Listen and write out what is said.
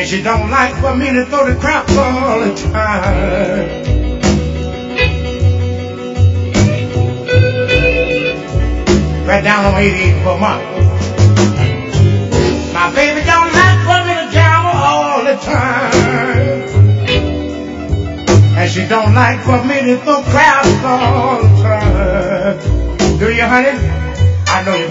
And she don't like for me to throw the crap all the time. Right down on 88 for a month. My baby don't like for me to gamble all the time. And she don't like for me to throw crap all the time. Do you, honey? I know you